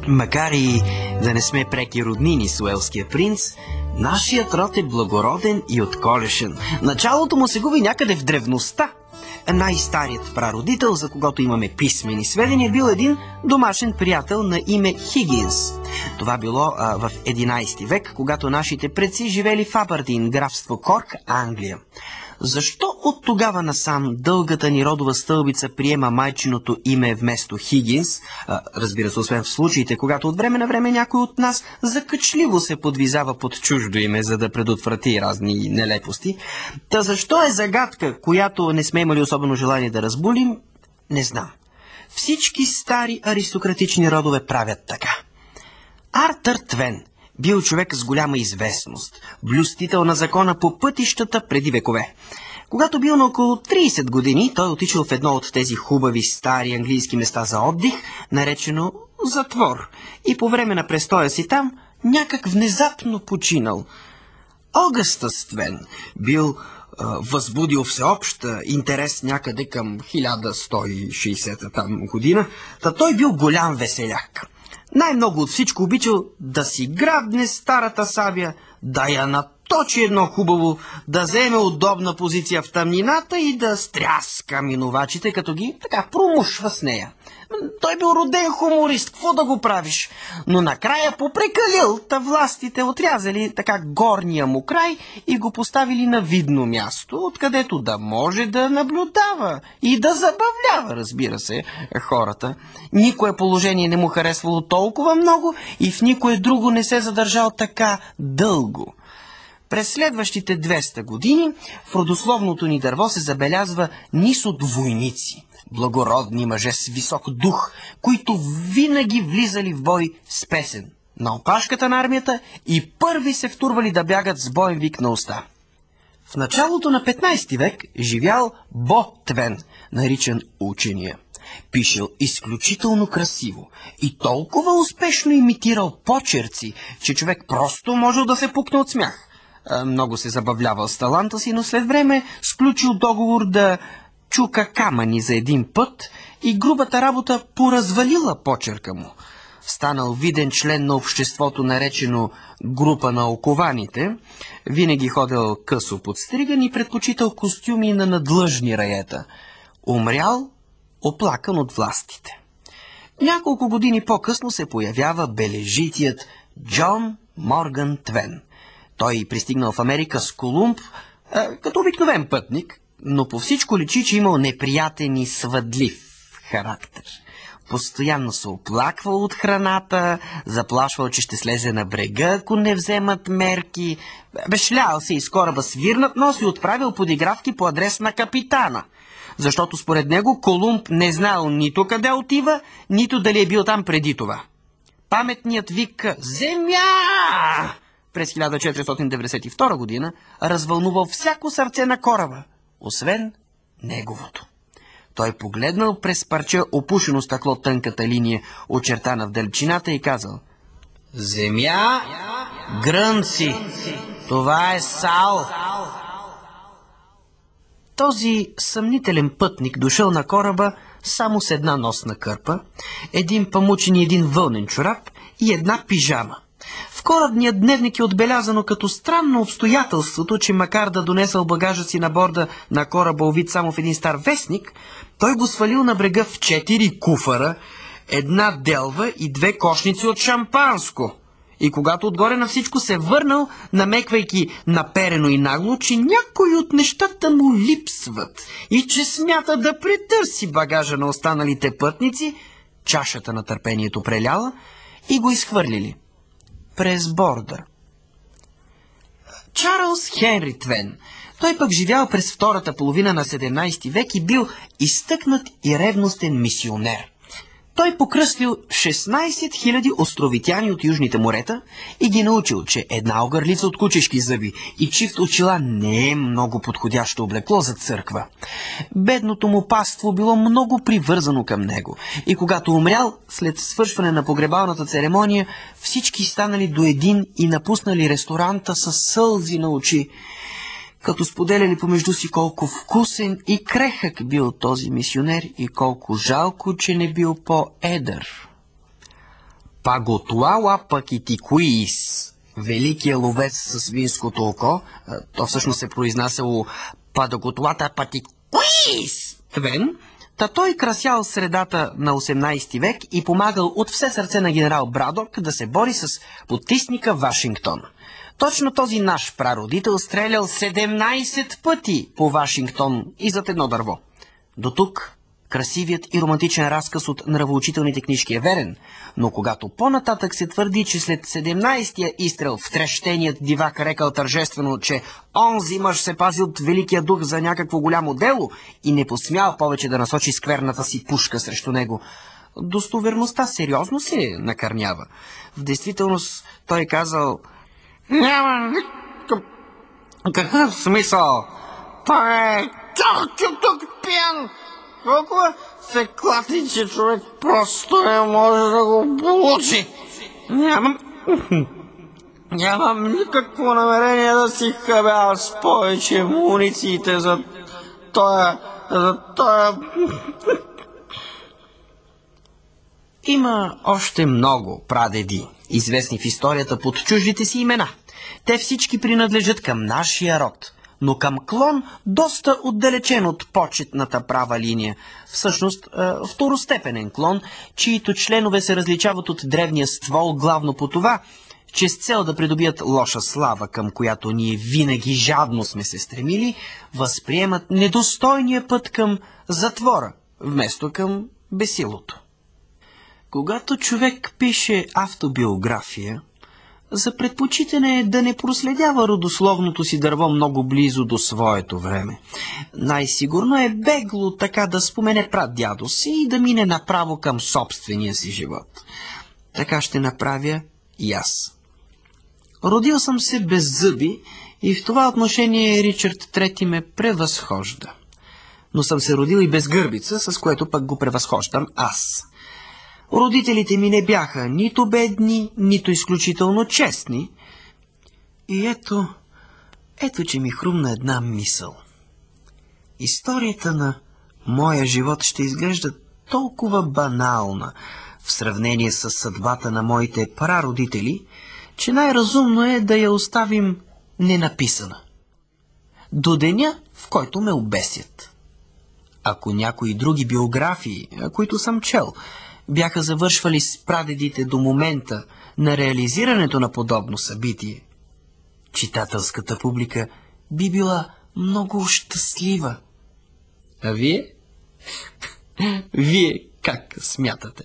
Макар и да не сме преки роднини с уелския принц, нашият род е благороден и отколешен. Началото му се губи някъде в древността. Най-старият прародител, за когото имаме писмени сведения, бил един домашен приятел на име Хигинс. Това било в 11 век, когато нашите предци живели в Абърдин, графство Корк, Англия. Защо от тогава насам дългата ни родова стълбица приема майчиното име вместо Хигинс? Разбира се, освен в случаите, когато от време на време някой от нас закачливо се подвизава под чуждо име, за да предотврати разни нелепости. Та защо е загадка, която не сме имали особено желание да разбулим, не знам. Всички стари аристократични родове правят така. Артър Твен бил човек с голяма известност, блюстител на закона по пътищата преди векове. Когато бил на около 30 години, той отишъл в едно от тези хубави стари английски места за отдих, наречено затвор, и по време на престоя си там някак внезапно починал. Огъстъс Твен бил възбудил всеобщ интерес някъде към 1160 там година, та той бил голям веселяк. Най-много от всичко обичал да си грабне старата сабя, да я наточи едно хубаво, да вземе удобна позиция в тъмнината и да стряска минувачите, като ги така промушва с нея. Той бил роден хуморист, какво да го правиш? Но накрая попрекалил, та властите отрязали така горния му край и го поставили на видно място, откъдето да може да наблюдава и да забавлява, разбира се, хората. Никое положение не му харесвало толкова много и в никое друго не се задържал така дълго. През следващите 200 години в родословното ни дърво се забелязва низ от войници, благородни мъже с висок дух, които винаги влизали в бой с песен на опашката на армията и първи се втурвали да бягат с боен вик на уста. В началото на 15 век живял Бо Твен, наричан Учения. Пишел изключително красиво и толкова успешно имитирал почерци, че човек просто можел да се пукне от смях. Много се забавлявал с таланта си, но след време сключил договор да чука камъни за един път и грубата работа поразвалила почерка му. Станал виден член на обществото, наречено група на окованите, винаги ходил късо подстриган и предпочитал костюми на надлъжни раета. Умрял оплакан от властите. Няколко години по-късно се появява бележитият Джон Морган Твен. Той пристигнал в Америка с Колумб като обикновен пътник, но по всичко личи, че имал неприятен и свъдлив характер. Постоянно се оплаквал от храната, заплашвал, че ще слезе на брега, ако не вземат мерки. Бешлял се из кораба с вирнат нос и отправил подигравки по адрес на капитана, защото според него Колумб не знаел нито къде отива, нито дали е бил там преди това. Паметният вик «Земя!» през 1492 година развълнувал всяко сърце на кораба, освен неговото. Той погледнал през парче опушено стъкло тънката линия, очертана в дълбочината, и казал: «Земя, грънци, това е Сал!» Този съмнителен пътник дошъл на кораба само с една носна кърпа, един памучен и един вълнен чорап и една пижама. В корабния дневник е отбелязано като странно обстоятелството, че макар да донесъл багажа си на борда на кораба увит само в един стар вестник, той го свалил на брега в 4 куфара, една делва и 2 кошници от шампанско. И когато отгоре на всичко се върнал, намеквайки наперено и нагло, че някои от нещата му липсват и че смята да претърси багажа на останалите пътници, чашата на търпението преляла и го изхвърлили през борда. Чарлз Хенри Твен. Той пък живял през втората половина на 17 век и бил изтъкнат и ревностен мисионер. Той покръстил 16 000 островитяни от южните морета и ги научил, че една огърлица от кучешки зъби и чифт очила не е много подходящо облекло за църква. Бедното му паство било много привързано към него и когато умрял, след свършване на погребалната церемония, всички станали до един и напуснали ресторанта с сълзи на очи, като споделяли помежду си колко вкусен и крехък бил този мисионер и колко жалко, че не бил по-едър. Паготуала Пакитикуис, великия ловец с свинското око, то всъщност се произнасяло Падаготуата Патикуис, та той красял средата на 18 век и помагал от все сърце на генерал Брадок да се бори с потисника Вашингтон. Точно този наш прародител стрелял 17 пъти по Вашингтон и зад едно дърво. До тук красивият и романтичен разказ от нравоучителните книжки е верен, но когато по-нататък се твърди, че след 17-тия изстрел втрещеният дивак рекал тържествено, че онзи мъж се пази от великия дух за някакво голямо дело и не посмял повече да насочи скверната си пушка срещу него, достоверността сериозно се накърнява. В действителност той казал: няма какъв смисъл. Той е тук пиян. Толкова се клати, че човек просто не може да го получи. Нямам никакво намерение да си хабя с повече мунициите за тоя... Има още много прадеди, известни в историята под чуждите си имена. Те всички принадлежат към нашия род, но към клон доста отдалечен от почетната права линия. Всъщност второстепенен клон, чието членове се различават от древния ствол главно по това, че с цел да придобият лоша слава, към която ние винаги жадно сме се стремили, възприемат недостойния път към затвора, вместо към бесилото. Когато човек пише автобиография, за предпочитане е да не проследява родословното си дърво много близо до своето време. Най-сигурно е бегло така да спомене прадядо си и да мине направо към собствения си живот. Така ще направя и аз. Родил съм се без зъби и в това отношение Ричард III ме превъзхожда. Но съм се родил и без гърбица, с което пък го превъзхождам аз. Родителите ми не бяха нито бедни, нито изключително честни. И ето, че ми хрумна една мисъл. Историята на моя живот ще изглежда толкова банална в сравнение с съдбата на моите прародители, че най-разумно е да я оставим ненаписана. До деня, в който ме обесят. Ако някои други биографии, които съм чел, бяха завършвали с прадедите до момента на реализирането на подобно събитие, читателската публика би била много щастлива. А вие? Вие как смятате?